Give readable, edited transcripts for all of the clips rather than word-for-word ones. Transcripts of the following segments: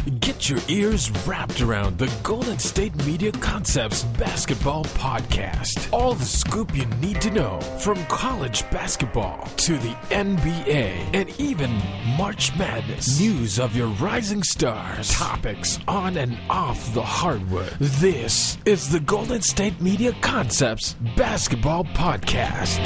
Get your ears wrapped around the Golden State Media Concepts Basketball Podcast. All the scoop you need to know from college basketball to the NBA and even March Madness. News of your rising stars. Topics on and off the hardwood. This is the Golden State Media Concepts Basketball Podcast.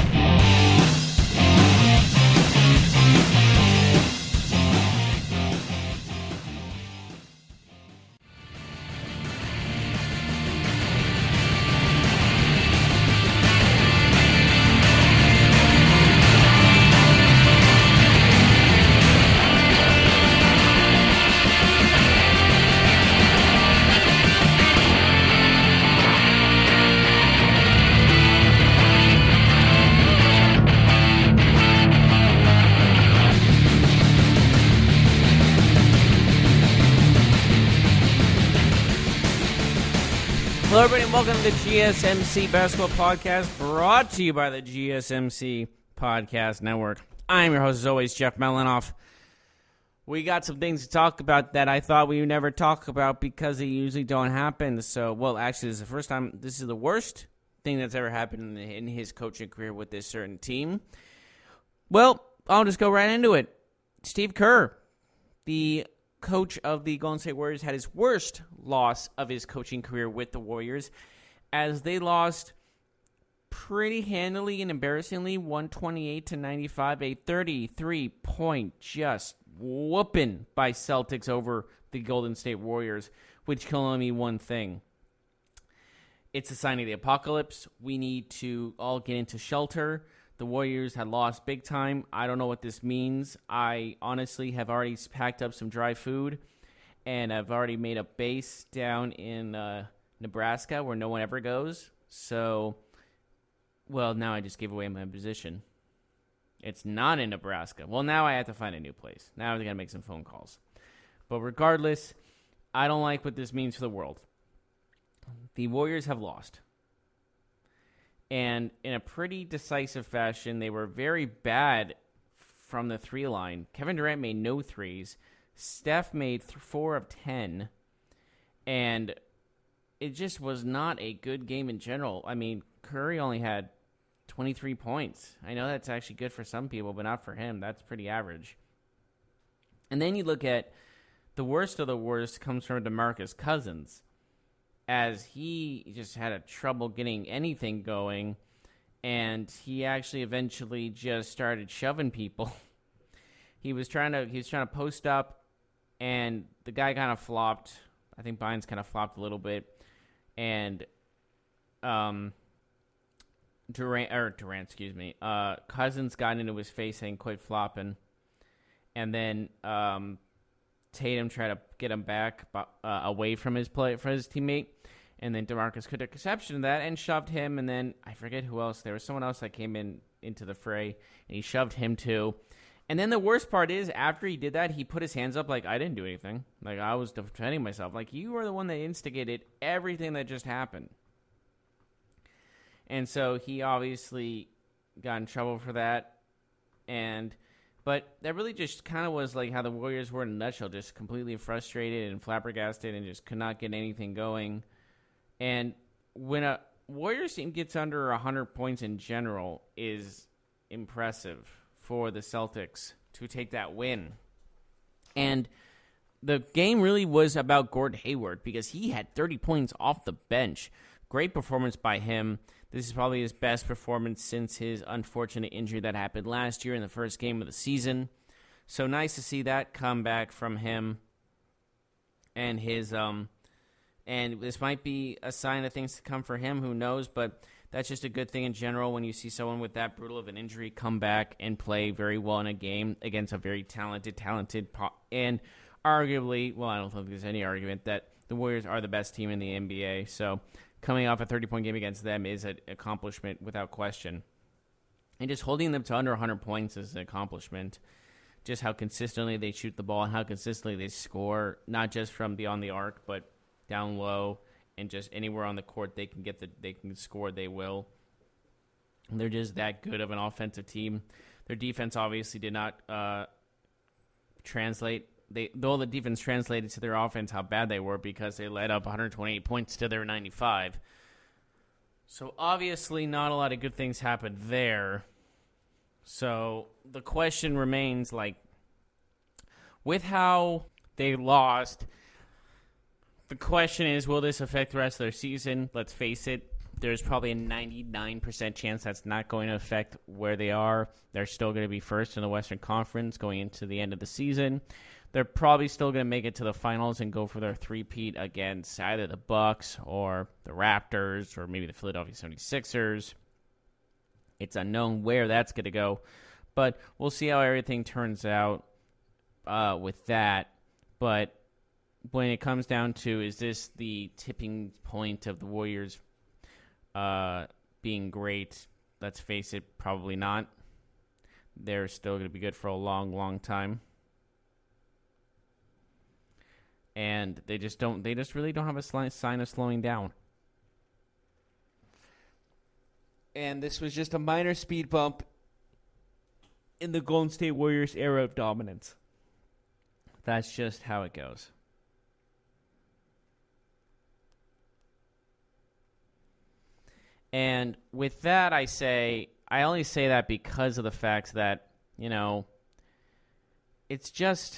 Hello, everybody, and welcome to the GSMC Basketball Podcast, brought to you by the GSMC Podcast Network. I'm your host, as always, Jeff Melanoff. We got some things to talk about that I thought we would never talk about because they usually don't happen. So, well, actually, this is the first time. This is the worst thing that's ever happened in his coaching career with this certain team. Well, I'll just go right into it. Steve Kerr, the coach of the Golden State Warriors, had his worst loss of his coaching career with the Warriors as they lost pretty handily and embarrassingly 128-95, a 33-point just whooping by Celtics over the Golden State Warriors, which can only mean one thing. It's a sign of the apocalypse. We need to all get into shelter. The Warriors had lost big time. I don't know what this means. I honestly have already packed up some dry food, and I've already made a base down in Nebraska where no one ever goes. So, well, now I just gave away my position. It's not in Nebraska. Well, now I have to find a new place. Now I'm going to make some phone calls. But regardless, I don't like what this means for the world. The Warriors have lost. And in a pretty decisive fashion, they were very bad from the three line. Kevin Durant made no threes. Steph made 4 of 10. And it just was not a good game in general. I mean, Curry only had 23 points. I know that's actually good for some people, but not for him. That's pretty average. And then you look at the worst of the worst comes from DeMarcus Cousins, as he just had a trouble getting anything going, and he actually eventually just started shoving people. He was trying to post up, and the guy kind of flopped. I think Bynes kind of flopped a little bit, and Cousins got into his face saying quit flopping, and then Tatum tried to get him back away from his teammate, and then DeMarcus took exception to that and shoved him, and then I forget who else. There was someone else that came into the fray, and he shoved him too. And then the worst part is, after he did that, he put his hands up like, I didn't do anything. Like, I was defending myself. Like, you were the one that instigated everything that just happened. And so he obviously got in trouble for that, But that really just kind of was like how the Warriors were in a nutshell, just completely frustrated and flabbergasted and just could not get anything going. And when a Warriors team gets under 100 points in general is impressive for the Celtics to take that win. And the game really was about Gordon Hayward because he had 30 points off the bench. Great performance by him. This is probably his best performance since his unfortunate injury that happened last year in the first game of the season. So nice to see that comeback from him. And and this might be a sign of things to come for him. Who knows? But that's just a good thing in general when you see someone with that brutal of an injury come back and play very well in a game against a very talented, and arguably, well, I don't think there's any argument that the Warriors are the best team in the NBA. So coming off a 30-point game against them is an accomplishment without question. And just holding them to under 100 points is an accomplishment. Just how consistently they shoot the ball and how consistently they score, not just from beyond the arc, but down low and just anywhere on the court they can score, they will. They're just that good of an offensive team. Their defense obviously did not translate though the defense translated to their offense how bad they were because they let up 128 points to their 95. So obviously not a lot of good things happened there. So the question remains, like, with how they lost, the question is, will this affect the rest of their season? Let's face it, there's probably a 99% chance that's not going to affect where they are. They're still going to be first in the Western Conference going into the end of the season. They're probably still going to make it to the finals and go for their three-peat against either the Bucks or the Raptors or maybe the Philadelphia 76ers. It's unknown where that's going to go, but we'll see how everything turns out with that. But when it comes down to, is this the tipping point of the Warriors being great? Let's face it, probably not. They're still going to be good for a long, long time. And they just really don't have a sign of slowing down. And this was just a minor speed bump in the Golden State Warriors era of dominance. That's just how it goes. And with that, I only say that because of the fact that, it's just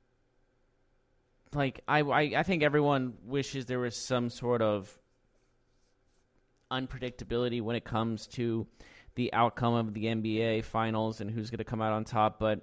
like I think everyone wishes there was some sort of unpredictability when it comes to the outcome of the NBA finals and who's going to come out on top. But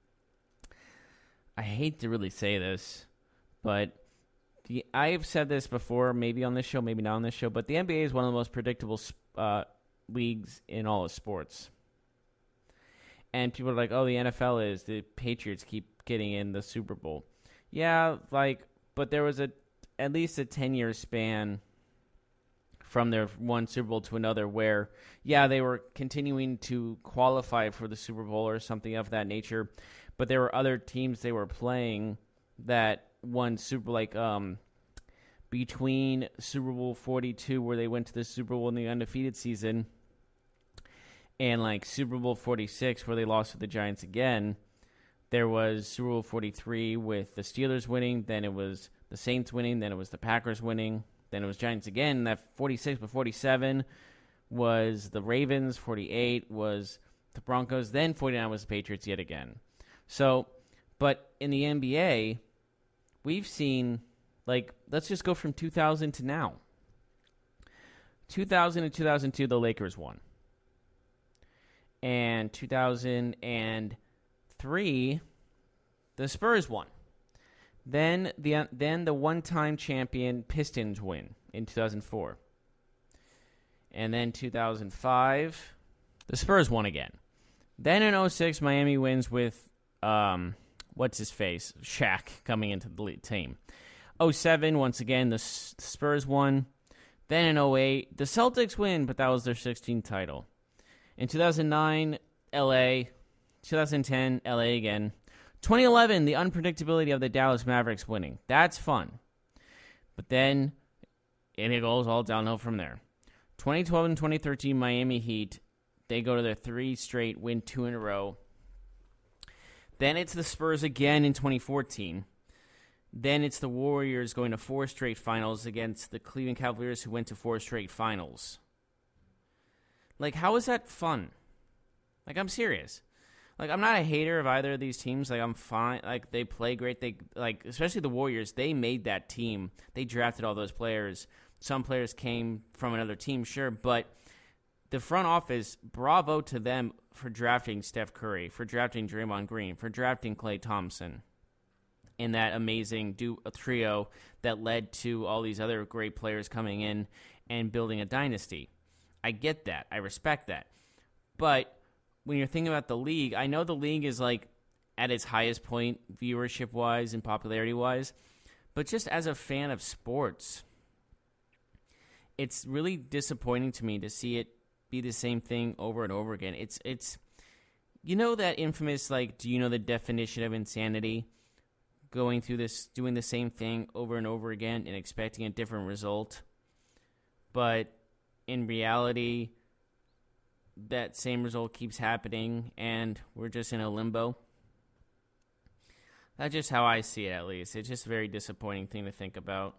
I hate to really say this, but I've said this before, maybe on this show, maybe not on this show, but the NBA is one of the most predictable leagues in all of sports. And people are like, oh, the NFL is. The Patriots keep getting in the Super Bowl. Yeah, but there was at least a 10-year span from their one Super Bowl to another where, yeah, they were continuing to qualify for the Super Bowl or something of that nature, but there were other teams they were playing that won between Super Bowl 42, where they went to the Super Bowl in the undefeated season, and Super Bowl 46, where they lost to the Giants again. There was Super Bowl 43 with the Steelers winning, then it was the Saints winning, then it was the Packers winning, then it was Giants again. That 46 but 47 was the Ravens, 48 was the Broncos, then 49 was the Patriots yet again. So, but in the NBA, we've seen, let's just go from 2000 to now. 2000 and 2002, the Lakers won. And 2003, the Spurs won. Then the one-time champion Pistons win in 2004. And then 2005, the Spurs won again. Then in 2006, Miami wins with, what's-his-face, Shaq coming into the team. 2007, once again, the Spurs won. Then in 2008, the Celtics win, but that was their 16th title. In 2009, LA. 2010, LA again. 2011, the unpredictability of the Dallas Mavericks winning. That's fun. But then it goes all downhill from there. 2012 and 2013, Miami Heat. They go to their 3 straight, win 2 in a row. Then it's the Spurs again in 2014. Then it's the Warriors going to 4 straight finals against the Cleveland Cavaliers, who went to 4 straight finals. How is that fun? I'm serious. I'm not a hater of either of these teams. I'm fine. They play great. They especially the Warriors. They made that team. They drafted all those players. Some players came from another team, sure, but the front office, bravo to them for drafting Steph Curry, for drafting Draymond Green, for drafting Klay Thompson in that amazing trio that led to all these other great players coming in and building a dynasty. I get that. I respect that. But when you're thinking about the league, I know the league is at its highest point viewership-wise and popularity-wise, but just as a fan of sports, it's really disappointing to me to see it be the same thing over and over again. It's that infamous, do you know the definition of insanity? Going through this, doing the same thing over and over again and expecting a different result. But in reality, that same result keeps happening, and we're just in a limbo. That's just how I see it, at least. It's just a very disappointing thing to think about.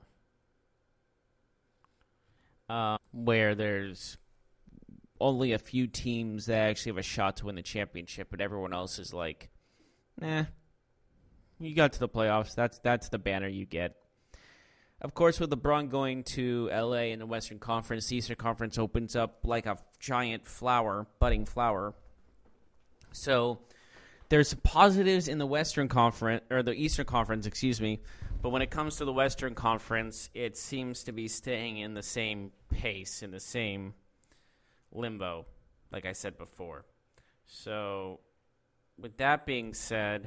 Where there's only a few teams that actually have a shot to win the championship, but everyone else is like, nah, you got to the playoffs. That's the banner you get. Of course, with LeBron going to LA in the Western Conference, the Eastern Conference opens up like a giant flower, budding flower. So there's positives in the Western Conference, or the Eastern Conference, excuse me. But when it comes to the Western Conference, it seems to be staying in the same pace, in the same limbo, like I said before. So with that being said,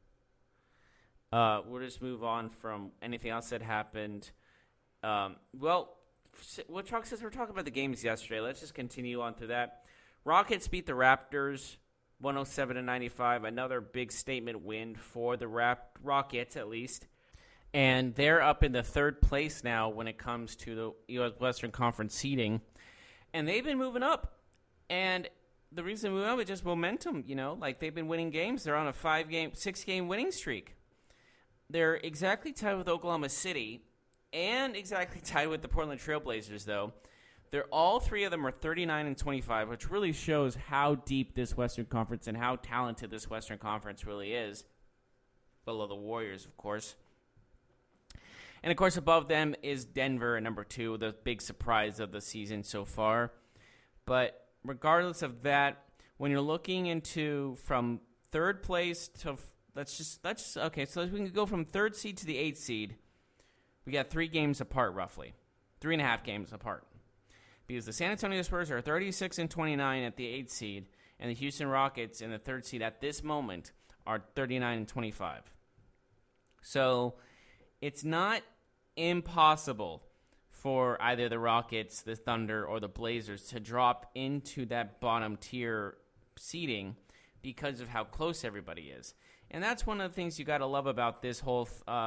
we'll just move on from anything else that happened. Well, since we're talking about the games yesterday, let's just continue on to that. Rockets beat the Raptors 107-95, another big statement win for the Rockets at least. And they're up in the third place now when it comes to the U.S. Western Conference seeding. And they've been moving up. And the reason they're moving up is just momentum, Like, they've been winning games. They're on a 6-game winning streak. They're exactly tied with Oklahoma City and exactly tied with the Portland Trailblazers, though. All three of them are 39-25, which really shows how deep this Western Conference and how talented this Western Conference really is. Below the Warriors, of course. And, of course, above them is Denver at number 2, the big surprise of the season so far. But regardless of that, when you're looking into from third place to so we can go from third seed to the 8th seed. We got 3 games apart, roughly. 3.5 games apart. Because the San Antonio Spurs are 36-29 at the 8th seed, and the Houston Rockets in the 3rd seed at this moment are 39-25. So it's not impossible for either the Rockets, the Thunder, or the Blazers to drop into that bottom tier seeding because of how close everybody is. And that's one of the things you got to love about this whole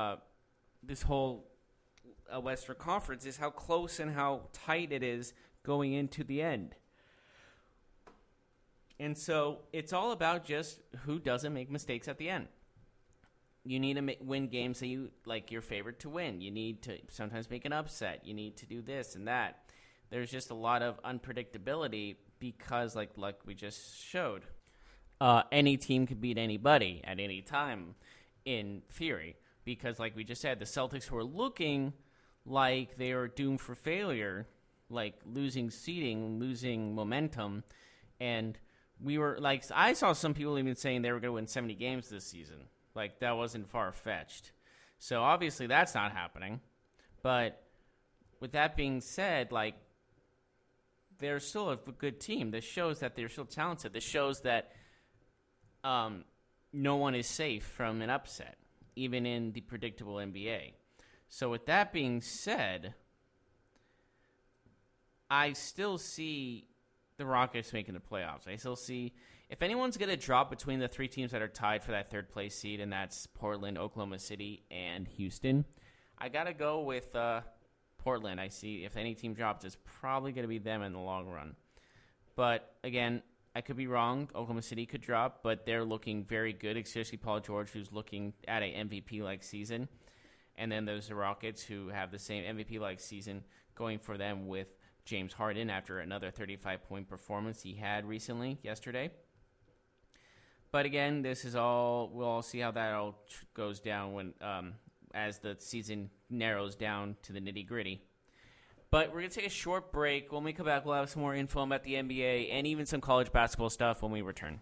Western Conference is how close and how tight it is going into the end. And so it's all about just who doesn't make mistakes at the end. You need to win games that you like your favorite to win. You need to sometimes make an upset. You need to do this and that. There's just a lot of unpredictability because, like we just showed, any team could beat anybody at any time in theory. Because, like we just said, the Celtics were looking like they were doomed for failure, like losing seeding, losing momentum, and we were like, I saw some people even saying they were going to win 70 games this season. Like, that wasn't far-fetched. So, obviously, that's not happening. But with that being said, like, they're still a good team. This shows that they're still talented. This shows that no one is safe from an upset, even in the predictable NBA. So, with that being said, I still see the Rockets making the playoffs. I still see, if anyone's going to drop between the 3 teams that are tied for that 3rd place seed, and that's Portland, Oklahoma City, and Houston, I got to go with Portland. I see if any team drops, it's probably going to be them in the long run. But, again, I could be wrong. Oklahoma City could drop, but they're looking very good, especially Paul George, who's looking at an MVP-like season. And then there's the Rockets, who have the same MVP-like season going for them with James Harden after another 35-point performance he had yesterday. But again, this is all, we'll all see how that all goes down when as the season narrows down to the nitty-gritty. But we're going to take a short break. When we come back, we'll have some more info about the NBA and even some college basketball stuff when we return.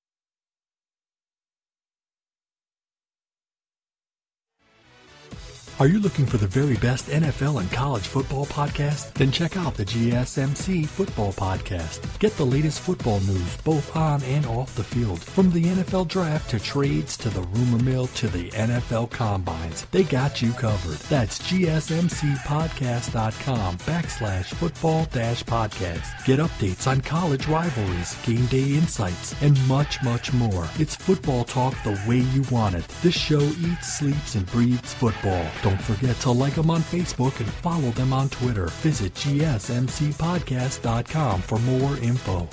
Are you looking for the very best NFL and college football podcast? Then check out the GSMC Football Podcast. Get the latest football news both on and off the field. From the NFL Draft to trades to the rumor mill to the NFL Combines. They got you covered. That's GSMCpodcast.com/football-podcast. Get updates on college rivalries, game day insights, and much, much more. It's football talk the way you want it. This show eats, sleeps, and breathes football. Don't forget to like them on Facebook and follow them on Twitter. Visit GSMCpodcast.com for more info.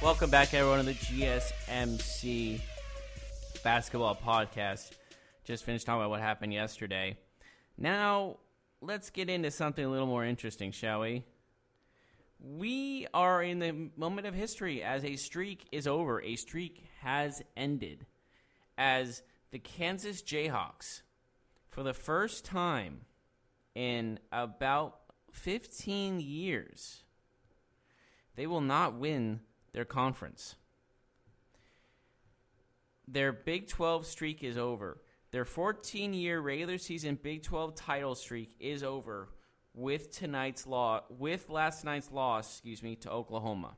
Welcome back, everyone, to the GSMC Basketball Podcast. Just finished talking about what happened yesterday. Now, let's get into something a little more interesting, shall we? We are in the moment of history as a streak is over. A streak has ended. As the Kansas Jayhawks, for the first time in about 15 years, they will not win their conference. Their Big 12 streak is over. Their 14-year regular season Big 12 title streak is over with last night's loss, to Oklahoma.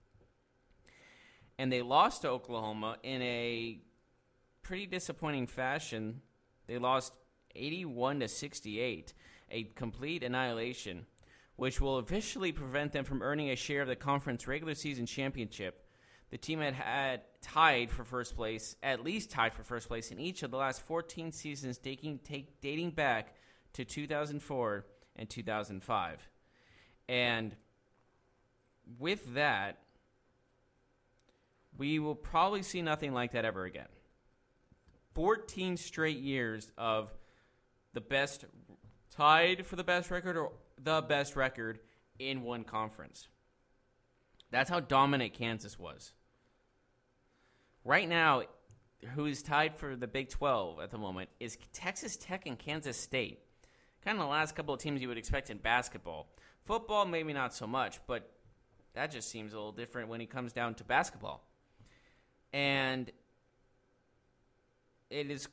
And they lost to Oklahoma in a pretty disappointing fashion. They lost 81-68, a complete annihilation, which will officially prevent them from earning a share of the conference regular season championship. The team had tied for first place, at least tied for first place in each of the last 14 seasons dating back to 2004 and 2005. And with that, we will probably see nothing like that ever again. 14 straight years of the best, tied for the best record or the best record in one conference. That's how dominant Kansas was. Right now, who is tied for the Big 12 at the moment is Texas Tech and Kansas State. Kind of the last couple of teams you would expect in basketball. Football, maybe not so much, but that just seems a little different when it comes down to basketball. And it is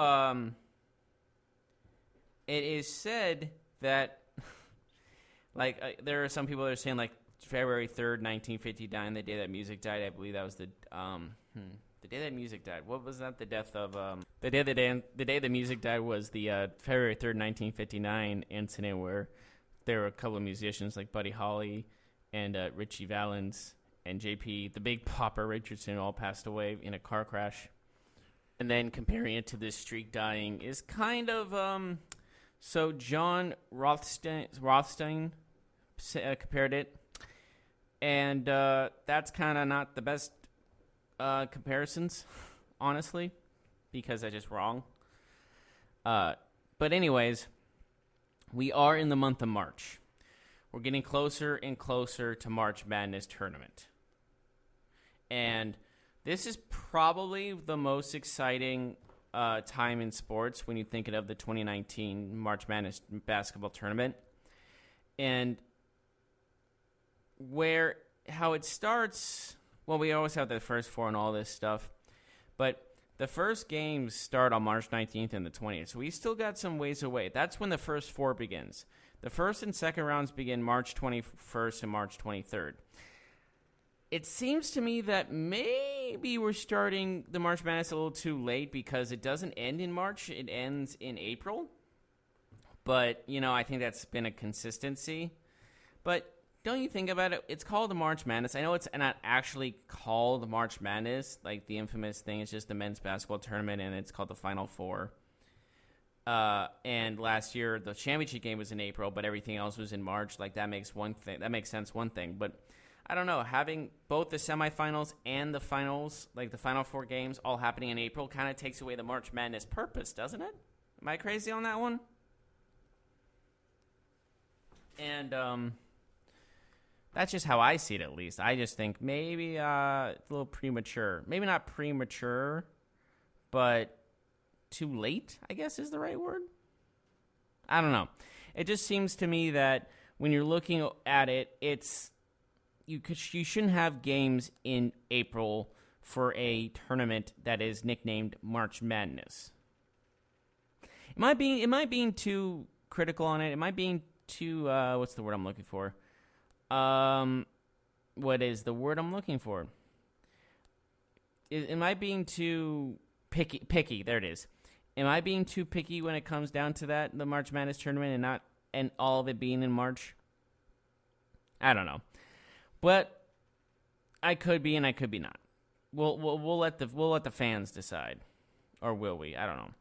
said that there are some people that are saying February 3rd, 1959, the day that music died. I believe that was the day that music died. What was that? The death of the day the music died was the February 3rd, 1959 incident where there were a couple of musicians like Buddy Holly and Richie Valens and JP, the Big Popper Richardson, all passed away in a car crash. And then comparing it to this streak dying is kind of so John Rothstein compared it, and that's kind of not the best comparisons, honestly, because that's just wrong. But anyways, we are in the month of March. We're getting closer and closer to March Madness tournament. And this is probably the most exciting time in sports when you think of the 2019 March Madness basketball tournament. And how it starts, well, we always have the first four and all this stuff, but the first games start on March 19th and the 20th, so we still got some ways away. That's when the first four begins. The first and second rounds begin March 21st and March 23rd. It seems to me that maybe we're starting the March Madness a little too late because it doesn't end in March. It ends in April. But, I think that's been a consistency. But don't you think about it? It's called the March Madness. I know it's not actually called March Madness, like the infamous thing. It's just the men's basketball tournament, and it's called the Final Four. And last year, the championship game was in April, but everything else was in March. That makes sense, one thing. But I don't know, having both the semifinals and the finals, the Final Four games, all happening in April kind of takes away the March Madness purpose, doesn't it? Am I crazy on that one? And that's just how I see it, at least. I just think maybe it's a little premature. Maybe not premature, but too late, I guess is the right word. I don't know. It just seems to me that when you're looking at it, you shouldn't have games in April for a tournament that is nicknamed March Madness. Am I being too critical on it? Am I being too what's the word I'm looking for? What is the word I'm looking for? Am I being too picky? There it is. Am I being too picky when it comes down to that, the March Madness tournament, and all of it being in March? I don't know. But I could be and I could be not. We'll let the fans decide, or will we? I don't know.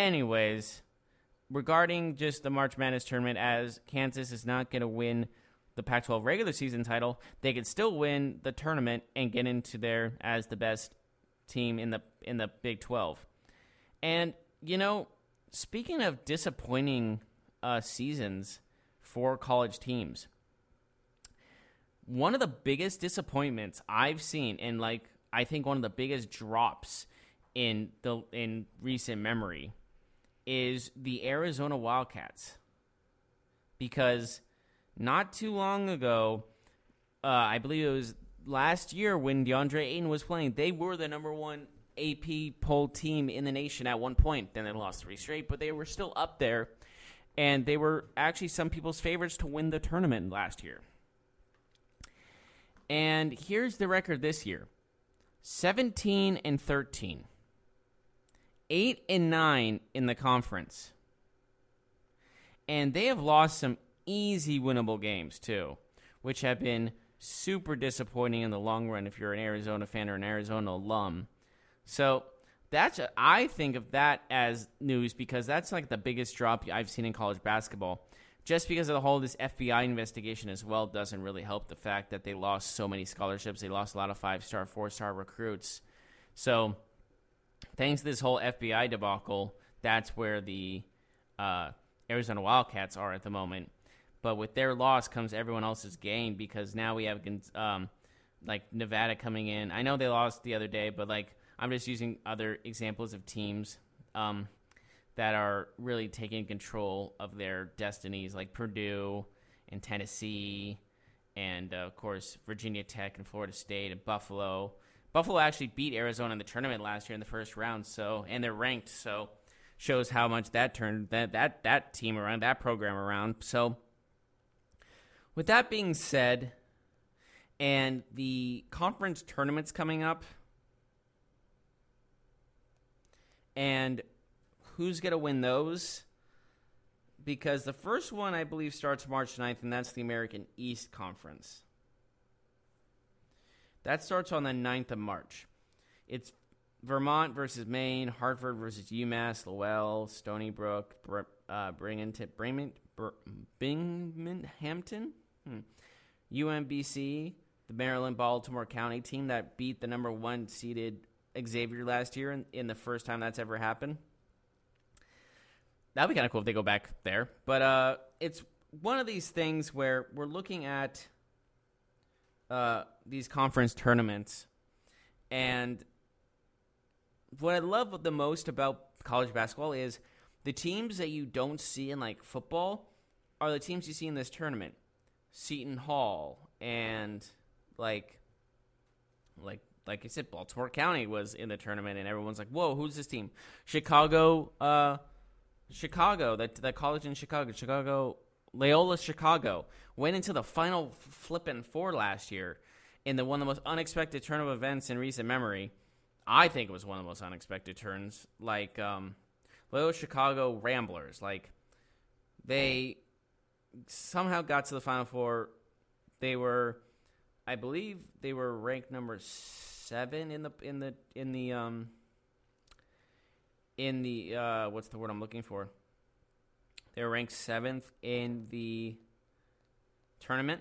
Anyways, regarding just the March Madness tournament, as Kansas is not going to win the Pac-12 regular season title, they could still win the tournament and get into there as the best team in the Big 12. And, speaking of disappointing seasons for college teams, one of the biggest disappointments I've seen, and I think one of the biggest drops in recent memory, is the Arizona Wildcats. Because not too long ago, I believe it was last year when DeAndre Ayton was playing, they were the number one AP poll team in the nation at one point. Then they lost 3 straight, but they were still up there. And they were actually some people's favorites to win the tournament last year. And here's the record this year. 17-13. 8-9 in the conference. And they have lost some easy winnable games, too, which have been super disappointing in the long run if you're an Arizona fan or an Arizona alum. So I think of that as news because that's like the biggest drop I've seen in college basketball. Just because of the whole this FBI investigation as well doesn't really help the fact that they lost so many scholarships. They lost a lot of 5-star, 4-star recruits. So thanks to this whole FBI debacle, that's where the Arizona Wildcats are at the moment. But with their loss comes everyone else's gain because now we have Nevada coming in. I know they lost the other day, but I'm just using other examples of teams that are really taking control of their destinies, like Purdue and Tennessee and, of course, Virginia Tech and Florida State and Buffalo. Buffalo actually beat Arizona in the tournament last year in the first round, and they're ranked, so shows how much that turned that team around, that program around. So with that being said, and the conference tournaments coming up, and who's going to win those? Because the first one, I believe, starts March 9th, and that's the American East Conference. That starts on the 9th of March. It's Vermont versus Maine, Hartford versus UMass, Lowell, Stony Brook, Binghamton, UMBC, the Maryland-Baltimore County team that beat the number 1 seeded Xavier last year in the first time that's ever happened. That would be kind of cool if they go back there. But it's one of these things where we're looking at these conference tournaments. And what I love the most about college basketball is the teams that you don't see in football are the teams you see in this tournament. Seton Hall and like I said, Baltimore County was in the tournament, and everyone's like, "Whoa, who's this team?" Chicago, that college in Chicago, Loyola Chicago, went into the final flippin' 4 last year in one of the most unexpected turn of events in recent memory. I think it was one of the most unexpected turns. Loyola Chicago Ramblers, they somehow got to the Final Four. I believe they were ranked number 7 in the what's the word I'm looking for? They were ranked 7th in the tournament.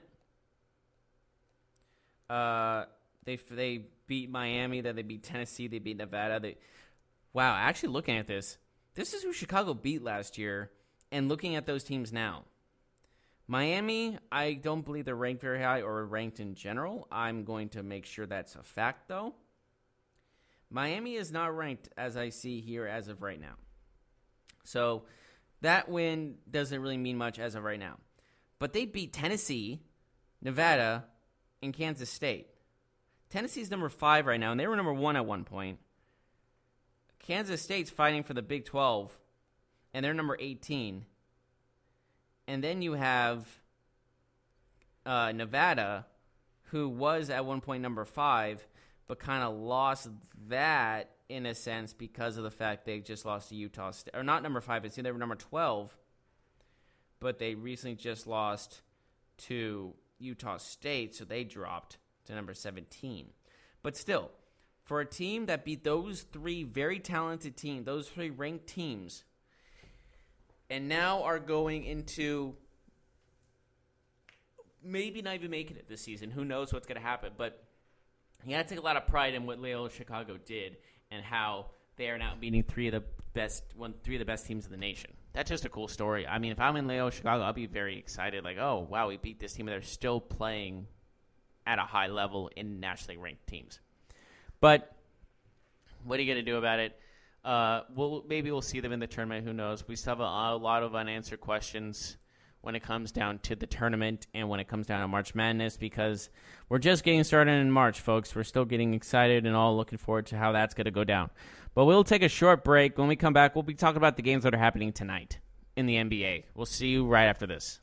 They beat Miami, then they beat Tennessee, they beat Nevada. Wow, actually looking at this is who Chicago beat last year, and looking at those teams now. Miami, I don't believe they're ranked very high or ranked in general. I'm going to make sure that's a fact, though. Miami is not ranked as I see here as of right now. So that win doesn't really mean much as of right now. But they beat Tennessee, Nevada, and Kansas State. Tennessee's number 5 right now, and they were number 1 at one point. Kansas State's fighting for the Big 12, and they're number 18. And then you have Nevada, who was at one point number 5, but kind of lost that in a sense because of the fact they just lost to Utah State. Or not number 5, they were number 12, but they recently just lost to Utah State, so they dropped to number 17. But still, for a team that beat those 3 very talented teams, those 3 ranked teams, and now are going into maybe not even making it this season. Who knows what's going to happen? But you got to take a lot of pride in what Loyola Chicago did and how they are now beating three of the best teams in the nation. That's just a cool story. I mean, if I'm in Loyola Chicago, I'll be very excited. Like, oh, wow, we beat this team, and they're still playing at a high level in nationally ranked teams. But what are you going to do about it? Maybe we'll see them in the tournament. Who knows? We still have a lot of unanswered questions when it comes down to the tournament and when it comes down to March Madness, because we're just getting started in March, folks. We're still getting excited and all looking forward to how that's going to go down. But we'll take a short break. When we come back, we'll be talking about the games that are happening tonight in the NBA. We'll see you right after this.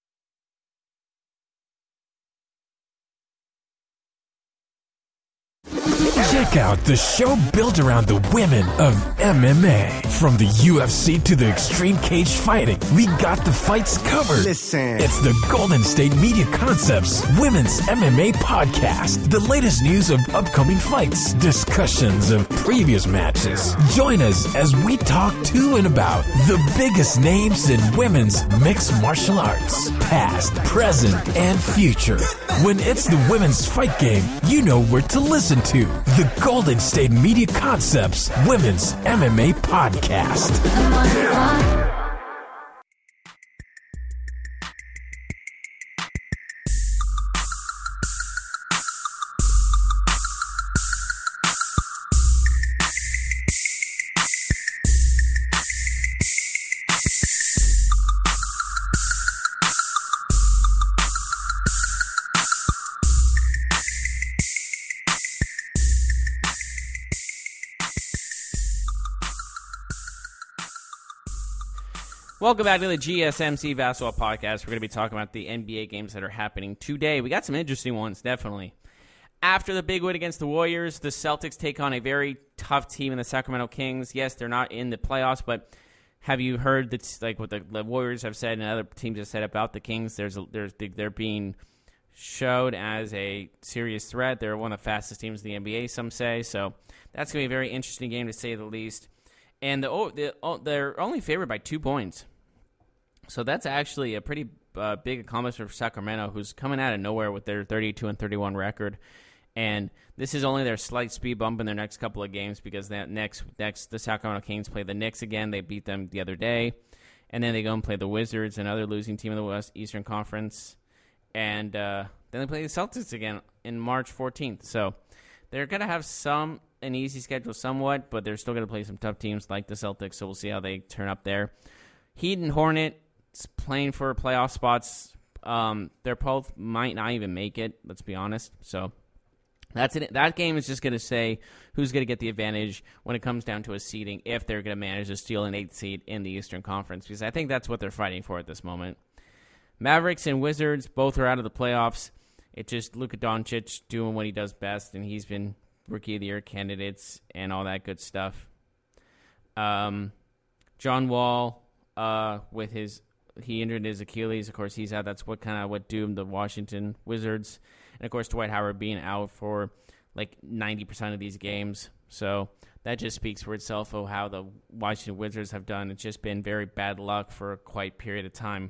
Check out the show built around the women of MMA. From the UFC to the extreme cage fighting, we got the fights covered. Listen. It's the Golden State Media Concepts Women's MMA Podcast. The latest news of upcoming fights, discussions of previous matches. Join us as we talk to and about the biggest names in women's mixed martial arts. Past, present, and future. When it's the women's fight game, you know where to listen to. The Golden State Media Concepts Women's MMA Podcast. Welcome back to the GSMC Basketball Podcast. We're going to be talking about the NBA games that are happening today. We got some interesting ones, definitely. After the big win against the Warriors, the Celtics take on a very tough team in the Sacramento Kings. Yes, they're not in the playoffs, but have you heard that, like what the Warriors have said and other teams have said about the Kings? They're being showed as a serious threat. They're one of the fastest teams in the NBA, some say. So that's going to be a very interesting game, to say the least. And they're only favored by 2 points. So that's actually a pretty big accomplishment for Sacramento, who's coming out of nowhere with their 32-31 record. And this is only their slight speed bump in their next couple of games, because next the Sacramento Kings play the Knicks again. They beat them the other day. And then they go and play the Wizards, another losing team in the Eastern Conference. And then they play the Celtics again in March 14th. So they're going to have an easy schedule somewhat, but they're still going to play some tough teams like the Celtics, so we'll see how they turn up there. Heat and Hornets playing for playoff spots. They're both might not even make it, let's be honest. So that's it. That game is just going to say who's going to get the advantage when it comes down to a seeding, if they're going to manage to steal an 8th seed in the Eastern Conference, because I think that's what they're fighting for at this moment. Mavericks and Wizards both are out of the playoffs. It's just Luka Doncic doing what he does best, and he's been Rookie of the Year candidates and all that good stuff. John Wall, he injured his Achilles. Of course, he's out. That's what doomed the Washington Wizards. And of course, Dwight Howard being out for like 90% of these games. So that just speaks for itself of how the Washington Wizards have done. It's just been very bad luck for quite a period of time.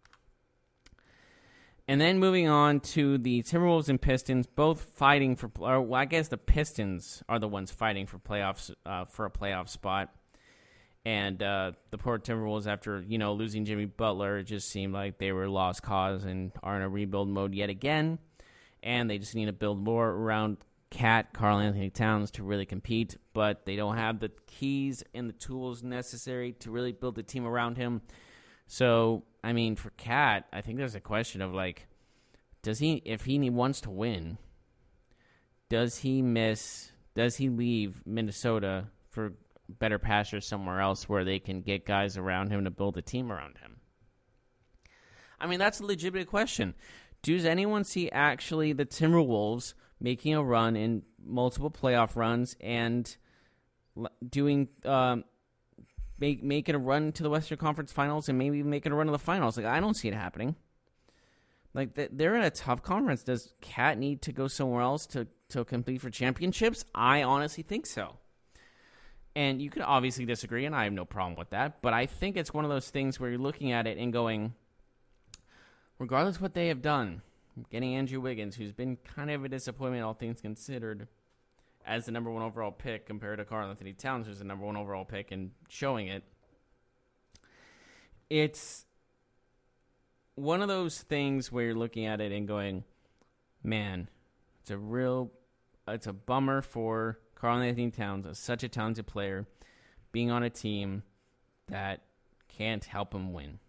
And then moving on to the Timberwolves and Pistons, both fighting for, or I guess the Pistons are the ones fighting for playoffs, for a playoff spot. And the poor Timberwolves, after losing Jimmy Butler, it just seemed like they were lost cause and are in a rebuild mode yet again. And they just need to build more around Karl Anthony Towns to really compete, but they don't have the keys and the tools necessary to really build a team around him. So, I mean, for Cat, I think there's a question of, like, if he wants to win, does he leave Minnesota for better pastures somewhere else where they can get guys around him to build a team around him? I mean, that's a legitimate question. Does anyone see actually the Timberwolves making a run in multiple playoff runs and doing making a run to the Western Conference Finals and maybe making a run to the finals? Like, I don't see it happening. Like, they're in a tough conference. Does Cat need to go somewhere else to compete for championships? I honestly think so. And you could obviously disagree, and I have no problem with that. But I think it's one of those things where you're looking at it and going, regardless of what they have done, getting Andrew Wiggins, who's been kind of a disappointment, all things considered, as the number 1 overall pick compared to Karl-Anthony Towns, who's the number 1 overall pick and showing it. It's one of those things where you're looking at it and going, man, it's a bummer for Karl-Anthony Towns, such a talented player, being on a team that can't help him win.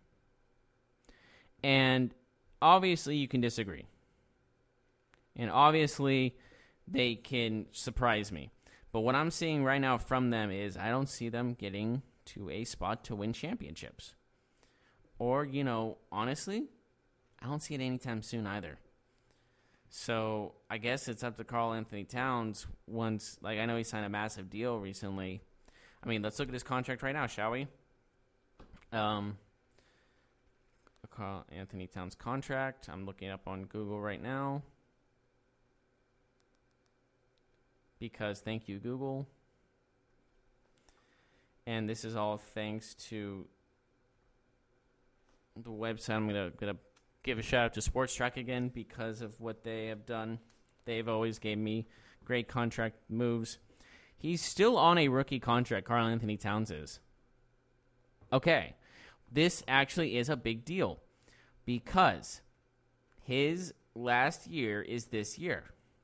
And obviously you can disagree. And obviously they can surprise me. But what I'm seeing right now from them is I don't see them getting to a spot to win championships. Or, honestly, I don't see it anytime soon either. So I guess it's up to Karl-Anthony Towns once, I know he signed a massive deal recently. I mean, let's look at his contract right now, shall we? Karl-Anthony Towns contract. I'm looking up on Google right now. Because thank you, Google. And this is all thanks to the website. I'm gonna give a shout out to Sports Track again because of what they have done. They've always gave me great contract moves. He's still on a rookie contract, Karl-Anthony Towns is. Okay, this actually is a big deal because his last year is this year.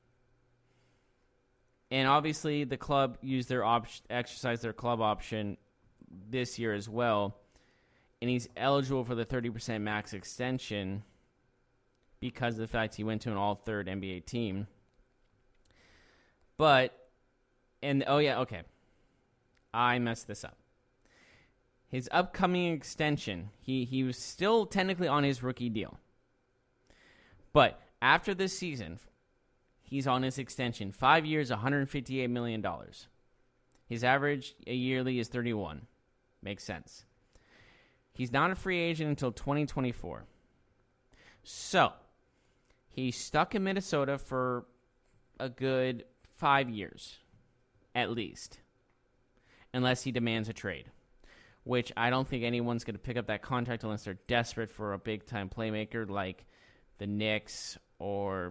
And obviously the club used their exercise their club option this year as well. And he's eligible for the 30% max extension because of the fact he went to an all-third NBA team. I messed this up. His upcoming extension, he was still technically on his rookie deal. But after this season, he's on his extension. 5 years, $158 million. His average yearly is 31. Makes sense. He's not a free agent until 2024. So, he's stuck in Minnesota for a good 5 years, at least. Unless he demands a trade. Which I don't think anyone's going to pick up that contract unless they're desperate for a big-time playmaker like the Knicks or,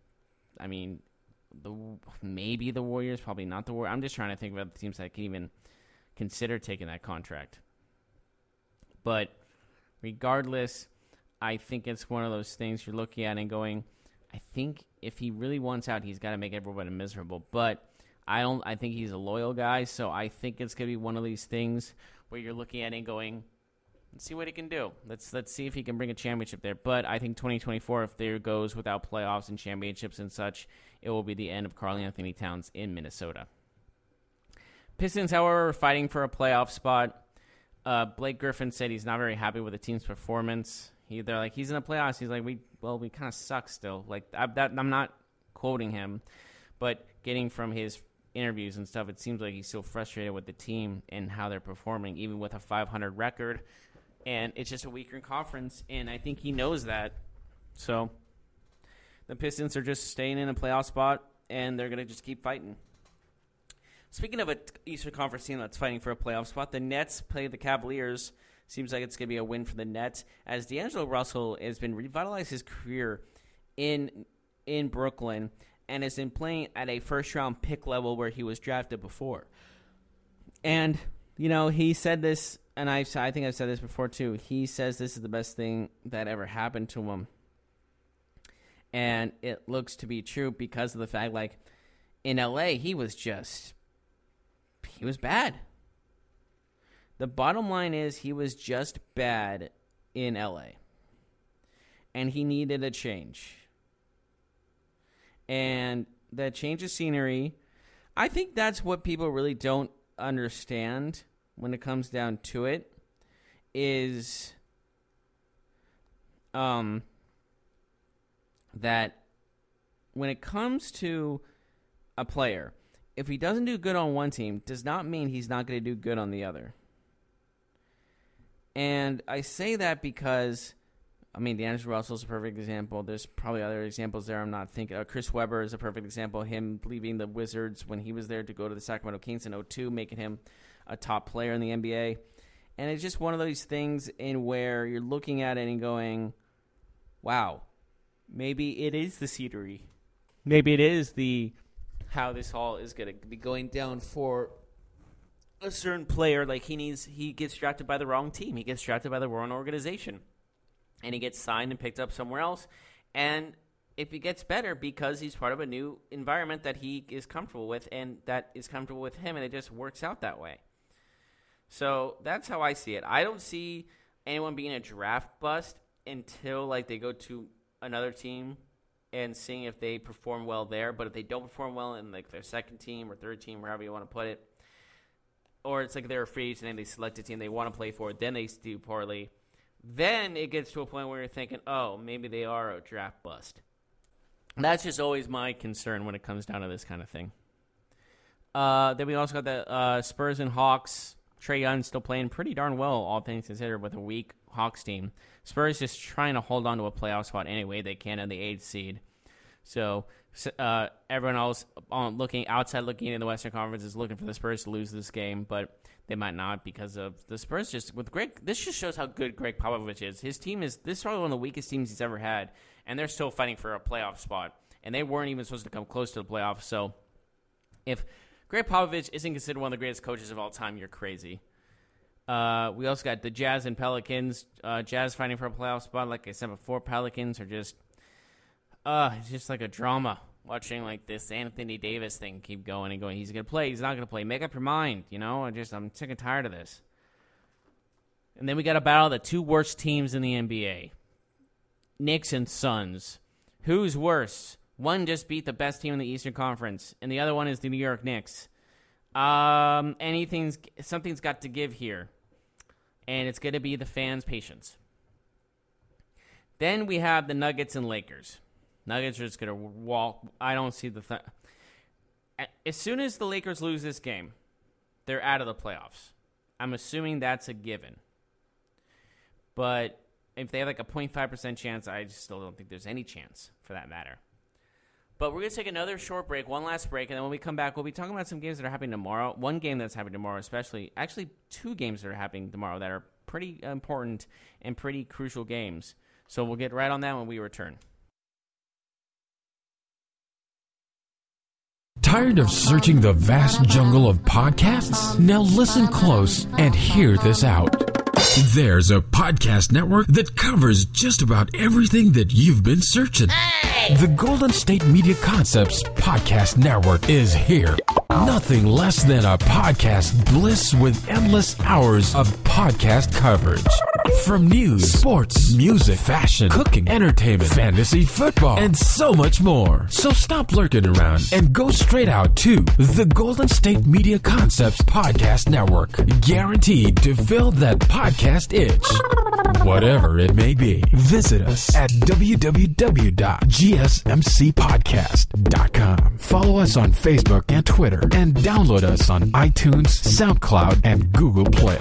maybe the Warriors, probably not the Warriors. I'm just trying to think about the teams that can even consider taking that contract. But regardless, I think it's one of those things you're looking at and going, I think if he really wants out, he's got to make everybody miserable. But I think he's a loyal guy, so I think it's going to be one of these things where you're looking at it and going, let's see what he can do. Let's see if he can bring a championship there. But I think 2024, if there goes without playoffs and championships and such, it will be the end of Karl-Anthony Towns in Minnesota. Pistons, however, are fighting for a playoff spot. Blake Griffin said he's not very happy with the team's performance. They're like, he's in the playoffs. He's like, we kind of suck still. I'm not quoting him, but getting from his interviews and stuff, it seems like he's still frustrated with the team and how they're performing, even with a 500 record. And it's just a weaker conference, and I think he knows that. So the Pistons are just staying in a playoff spot, and they're going to just keep fighting. Speaking of an Eastern Conference team that's fighting for a playoff spot, the Nets play the Cavaliers. Seems like it's going to be a win for the Nets, as D'Angelo Russell has been revitalized his career in Brooklyn and has been playing at a first-round pick level where he was drafted before. And, he said this, and I think I've said this before too. He says this is the best thing that ever happened to him. And it looks to be true because of the fact, in LA, he was bad. The bottom line is he was just bad in LA. And he needed a change. And that change of scenery, I think that's what people really don't understand when it comes down to it, is that when it comes to a player, if he doesn't do good on one team, does not mean he's not going to do good on the other. And I say that because, D'Angelo Russell's a perfect example. There's probably other examples there I'm not thinking. Chris Webber is a perfect example. Him leaving the Wizards when he was there to go to the Sacramento Kings in 2002, making him a top player in the NBA. And it's just one of those things in where you're looking at it and going, wow, Maybe it is the scenery. Maybe it is how this all is going to be going down for a certain player. Like he gets drafted by the wrong team. He gets drafted by the wrong organization. And he gets signed and picked up somewhere else. And if he gets better because he's part of a new environment that he is comfortable with and that is comfortable with him, and it just works out that way. So that's how I see it. I don't see anyone being a draft bust until they go to another team and seeing if they perform well there. But if they don't perform well in their second team or third team, wherever you want to put it, or it's they're a free agent and they select a team they want to play for, then they do poorly, then it gets to a point where you're thinking, oh, maybe they are a draft bust. That's just always my concern when it comes down to this kind of thing. Then we also got the Spurs and Hawks. Trae Young still playing pretty darn well, all things considered, with a weak Hawks team. Spurs just trying to hold on to a playoff spot any way they can in the 8th seed. So everyone else looking in the Western Conference is looking for the Spurs to lose this game, but they might not because of the Spurs. This just shows how good Greg Popovich is. His team this is probably one of the weakest teams he's ever had, and they're still fighting for a playoff spot. And they weren't even supposed to come close to the playoffs. So if Greg Popovich isn't considered one of the greatest coaches of all time, you're crazy. We also got the Jazz and Pelicans. Jazz fighting for a playoff spot. Like I said before, Pelicans are just it's just like a drama watching this Anthony Davis thing keep going and going. He's going to play. He's not going to play. Make up your mind, I'm sick and tired of this. And then we got to battle the two worst teams in the NBA. Knicks and Suns. Who's worse? One just beat the best team in the Eastern Conference, and the other one is the New York Knicks. Something's got to give here, and it's going to be the fans' patience. Then we have the Nuggets and Lakers. Nuggets are just going to walk. I don't see as soon as the Lakers lose this game, they're out of the playoffs. I'm assuming that's a given. But if they have a 0.5% chance, I just still don't think there's any chance for that matter. But we're going to take another short break, one last break, and then when we come back, we'll be talking about some games that are happening tomorrow. One game that's happening tomorrow especially. Actually, two games that are happening tomorrow that are pretty important and pretty crucial games. So we'll get right on that when we return. Tired of searching the vast jungle of podcasts? Now listen close and hear this out. There's a podcast network that covers just about everything that you've been searching. Hey! The Golden State Media Concepts Podcast Network is here. Nothing less than a podcast bliss with endless hours of podcast coverage. From news, sports, music, fashion, cooking, entertainment, fantasy, football, and so much more. So stop lurking around and go straight out to the Golden State Media Concepts Podcast Network. Guaranteed to fill that podcast itch. Whatever it may be. Visit us at www.gsmcpodcast.com. Follow us on Facebook and Twitter, and download us on iTunes, SoundCloud, and Google Play.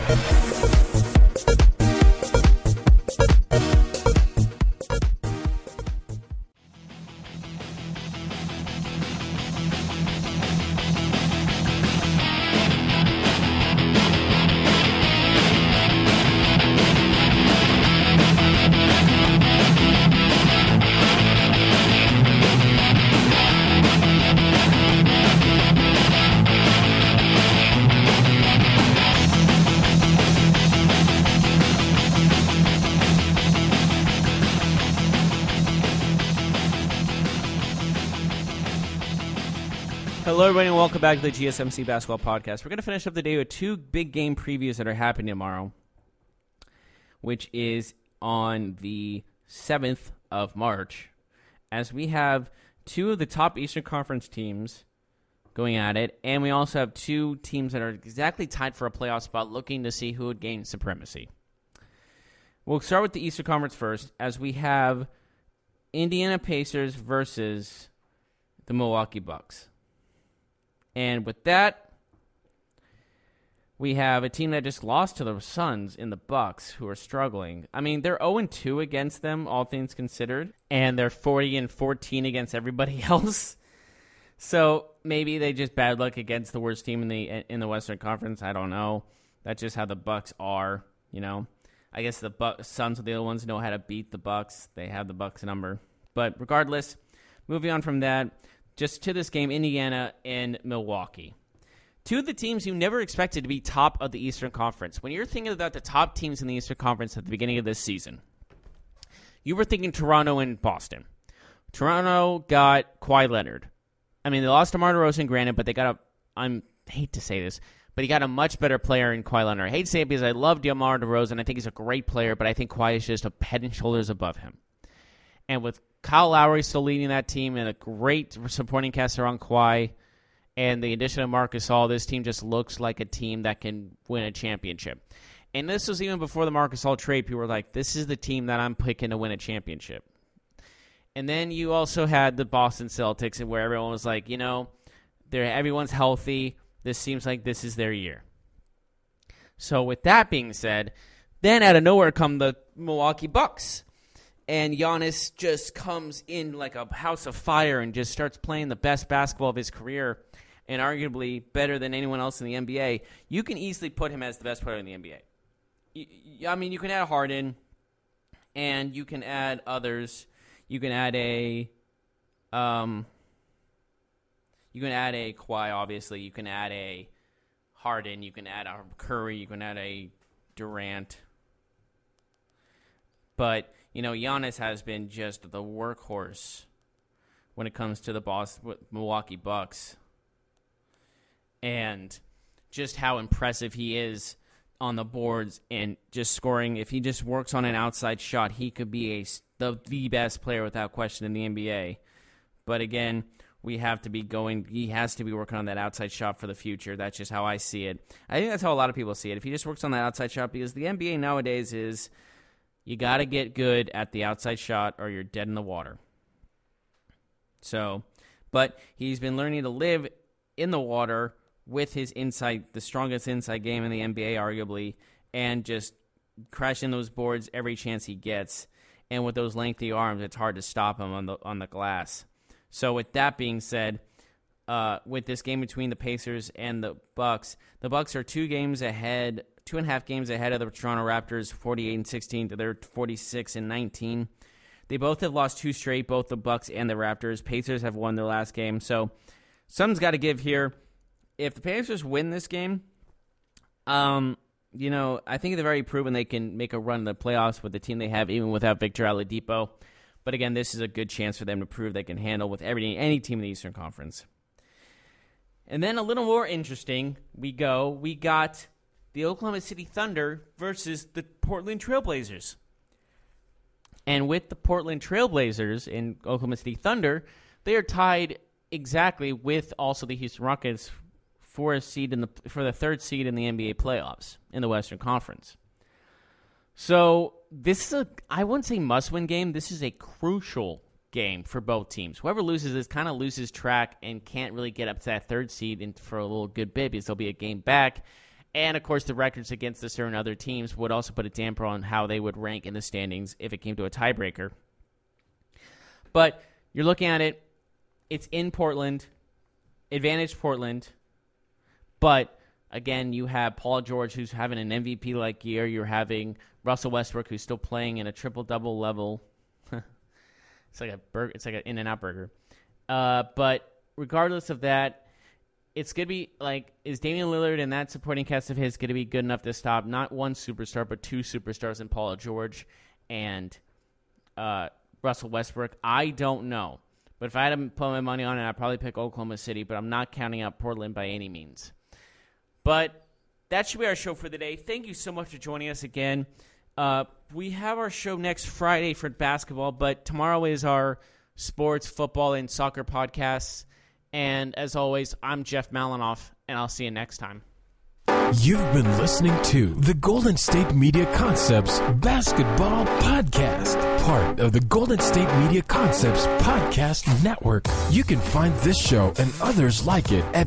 Hello, everybody, and welcome back to the GSMC Basketball Podcast. We're going to finish up the day with two big game previews that are happening tomorrow, which is on the 7th of March, as we have two of the top Eastern Conference teams going at it, and we also have two teams that are exactly tied for a playoff spot looking to see who would gain supremacy. We'll start with the Eastern Conference first, as we have Indiana Pacers versus the Milwaukee Bucks. And with that, we have a team that just lost to the Suns in the Bucks, who are struggling. I mean, they're 0-2 against them, all things considered, and they're 40-14 against everybody else. So maybe they just bad luck against the worst team in the Western Conference. I don't know. That's just how the Bucks are, I guess the Suns are the only ones who know how to beat the Bucks. They have the Bucks number. But regardless, moving on from that, just to this game, Indiana and Milwaukee. Two of the teams you never expected to be top of the Eastern Conference. When you're thinking about the top teams in the Eastern Conference at the beginning of this season, you were thinking Toronto and Boston. Toronto got Kawhi Leonard. I mean, they lost DeMar DeRozan, granted, but they got I hate to say this, but he got a much better player in Kawhi Leonard. I hate to say it because I love DeMar DeRozan. I think he's a great player, but I think Kawhi is just a head and shoulders above him. And with Kyle Lowry still leading that team and a great supporting cast around Kawhi and the addition of Marc Gasol, this team just looks like a team that can win a championship. And this was even before the Marc Gasol trade. People were like, this is the team that I'm picking to win a championship. And then you also had the Boston Celtics, where everyone was like, everyone's healthy. This seems like this is their year. So with that being said, then out of nowhere come the Milwaukee Bucks. And Giannis just comes in like a house of fire and just starts playing the best basketball of his career and arguably better than anyone else in the NBA. You can easily put him as the best player in the NBA. You can add Harden, and you can add others. You can add a Kawhi, obviously. You can add a Harden. You can add a Curry. You can add a Durant. But, Giannis has been just the workhorse when it comes to the Milwaukee Bucks. And just how impressive he is on the boards and just scoring. If he just works on an outside shot, he could be the best player without question in the NBA. But again, he has to be working on that outside shot for the future. That's just how I see it. I think that's how a lot of people see it. If he just works on that outside shot, because the NBA nowadays is you got to get good at the outside shot or you're dead in the water. But he's been learning to live in the water with his the strongest inside game in the NBA, arguably, and just crashing those boards every chance he gets. And with those lengthy arms, it's hard to stop him on the glass. So with that being said, with this game between the Pacers and the Bucks are 2.5 games ahead of the Toronto Raptors, 48-16 to their 46-19. They both have lost 2 straight, both the Bucks and the Raptors. Pacers have won their last game, so something's got to give here. If the Pacers win this game, I think they've already proven they can make a run in the playoffs with the team they have, even without Victor Oladipo. But again, this is a good chance for them to prove they can handle with any team in the Eastern Conference. And then a little more interesting, we got the Oklahoma City Thunder versus the Portland Trailblazers. And with the Portland Trailblazers and Oklahoma City Thunder, they are tied exactly with also the Houston Rockets for the 3rd seed in the NBA playoffs in the Western Conference. So this is I wouldn't say must-win game. This is a crucial game for both teams. Whoever loses this kind of loses track and can't really get up to that 3rd seed for a little good bit because there'll be a game back. And, of course, the records against the certain other teams would also put a damper on how they would rank in the standings if it came to a tiebreaker. But you're looking at it, it's in Portland, advantage Portland. But, again, you have Paul George, who's having an MVP-like year. You're having Russell Westbrook, who's still playing in a triple-double level. It's like an In-N-Out burger. But regardless of that, it's going to be is Damian Lillard and that supporting cast of his going to be good enough to stop not one superstar, but 2 superstars in Paul George and Russell Westbrook? I don't know. But if I had to put my money on it, I'd probably pick Oklahoma City, but I'm not counting out Portland by any means. But that should be our show for the day. Thank you so much for joining us again. We have our show next Friday for basketball, but tomorrow is our sports, football, and soccer podcasts. And as always, I'm Jeff Malinoff, and I'll see you next time. You've been listening to the Golden State Media Concepts Basketball Podcast, part of the Golden State Media Concepts Podcast Network. You can find this show and others like it at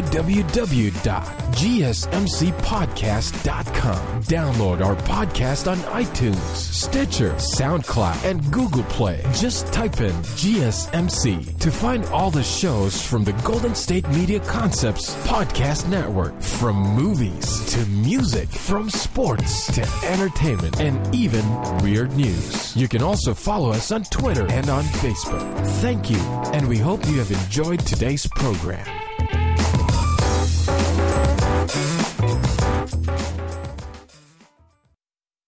www.gsmcpodcast.com. Download our podcast on iTunes, Stitcher, SoundCloud, and Google Play. Just type in GSMC to find all the shows from the Golden State Media Concepts Podcast Network, from movies to music, from sports to entertainment, and even weird news. You can can also follow us on Twitter and on Facebook. Thank you, and we hope you have enjoyed today's program.